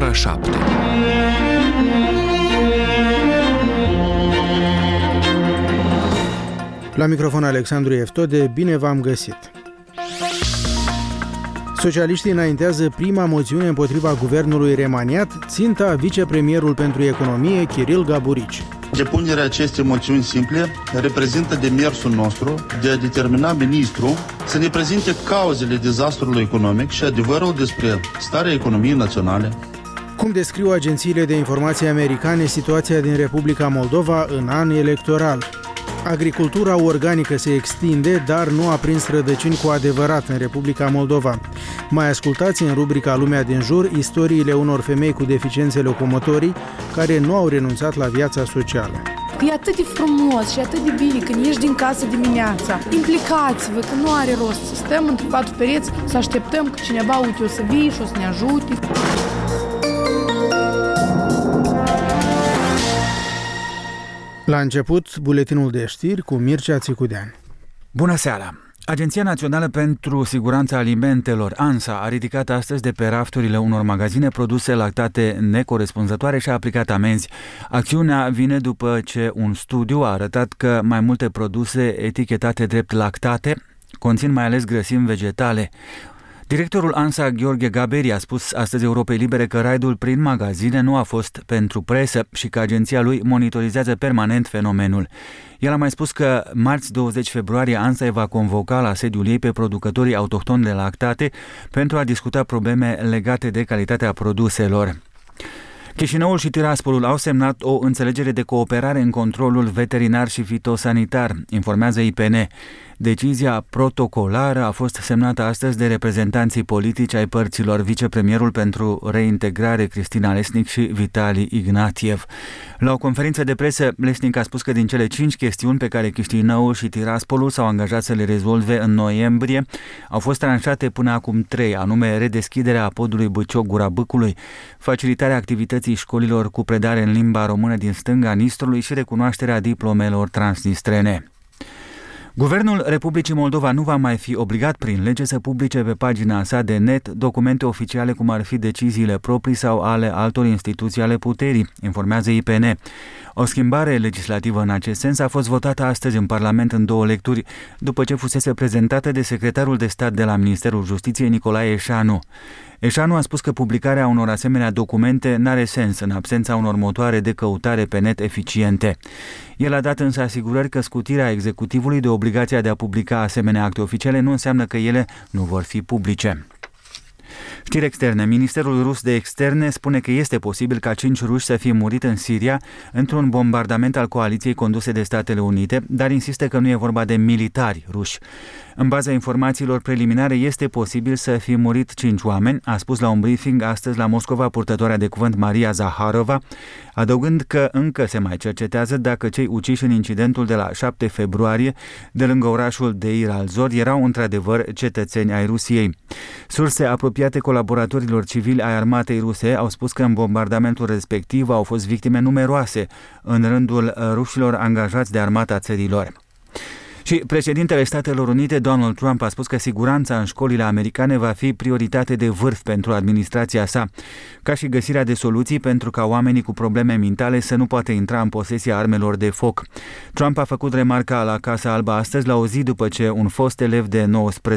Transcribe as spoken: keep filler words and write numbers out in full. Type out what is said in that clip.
ora șapte. La microfon Alexandru Eftode, bine v-am găsit! Socialiștii înaintează prima moțiune împotriva guvernului remaniat, ținta vicepremierul pentru economie, Chiril Gaburici. Depunerea acestei moțiuni simple reprezintă demersul nostru de a determina ministrul să ne prezinte cauzele dezastrului economic și adevărul despre starea economiei naționale. Cum descriu agențiile de informații americane situația din Republica Moldova în an electoral? Agricultura organică se extinde, dar nu a prins rădăcini cu adevărat în Republica Moldova. Mai ascultați în rubrica Lumea din jur istoriile unor femei cu deficiențe locomotorii care nu au renunțat la viața socială. E atât de frumos și atât de bine când ieși din casă dimineața. Implicați-vă că nu are rost să stăm între patru pereți, să așteptăm că cineva, uite, o să vii și o să ne ajute. La început, buletinul de știri cu Mircea Țicudean. Bună seara! Agenția Națională pentru Siguranța Alimentelor, ANSA, a ridicat astăzi de pe rafturile unor magazine produse lactate necorespunzătoare și a aplicat amenzi. Acțiunea vine după ce un studiu a arătat că mai multe produse etichetate drept lactate conțin mai ales grăsimi vegetale. Directorul ANSA, Gheorghe Gaberi, a spus astăzi Europei Libere că raidul prin magazine nu a fost pentru presă și că agenția lui monitorizează permanent fenomenul. El a mai spus că marți douăzeci februarie ANSA va convoca la sediul ei pe producătorii autohtoni de lactate pentru a discuta probleme legate de calitatea produselor. Chișinăul și Tiraspolul au semnat o înțelegere de cooperare în controlul veterinar și fitosanitar, informează I P N. Decizia protocolară a fost semnată astăzi de reprezentanții politici ai părților, vicepremierul pentru reintegrare Cristina Lesnic și Vitali Ignatiev. La o conferință de presă, Lesnic a spus că din cele cinci chestiuni pe care Chișinăul și Tiraspolul s-au angajat să le rezolve în noiembrie, au fost tranșate până acum trei, anume redeschiderea podului Băcioc-Gura Bâcului, facilitarea activității școlilor cu predare în limba română din stânga Nistrului și recunoașterea diplomelor transnistrene. Guvernul Republicii Moldova nu va mai fi obligat prin lege să publice pe pagina sa de net documente oficiale cum ar fi deciziile proprii sau ale altor instituții ale puterii, informează I P N. O schimbare legislativă în acest sens a fost votată astăzi în Parlament în două lecturi, după ce fusese prezentată de secretarul de stat de la Ministerul Justiției, Nicolae Eșanu. Eșanu a spus că publicarea unor asemenea documente n-are sens în absența unor motoare de căutare pe net eficiente. El a dat însă asigurări că scutirea executivului de obligația de a publica asemenea acte oficiale nu înseamnă că ele nu vor fi publice. Știri externe. Ministerul rus de externe spune că este posibil ca cinci ruși să fie murit în Siria într-un bombardament al coaliției conduse de Statele Unite, dar insistă că nu e vorba de militari ruși. În baza informațiilor preliminare, este posibil să fie murit cinci oameni, a spus la un briefing astăzi la Moscova purtătoarea de cuvânt Maria Zaharova, adăugând că încă se mai cercetează dacă cei uciși în incidentul de la șapte februarie de lângă orașul Deir al-Zor erau într-adevăr cetățeni ai Rusiei. Surse apropiate colaboratorilor civili ai armatei ruse au spus că în bombardamentul respectiv au fost victime numeroase în rândul rușilor angajați de armata țărilor. Și președintele Statelor Unite, Donald Trump, a spus că siguranța în școlile americane va fi prioritate de vârf pentru administrația sa, ca și găsirea de soluții pentru ca oamenii cu probleme mentale să nu poată intra în posesia armelor de foc. Trump a făcut remarca la Casa Albă astăzi, la o zi după ce un fost elev de nouăsprezece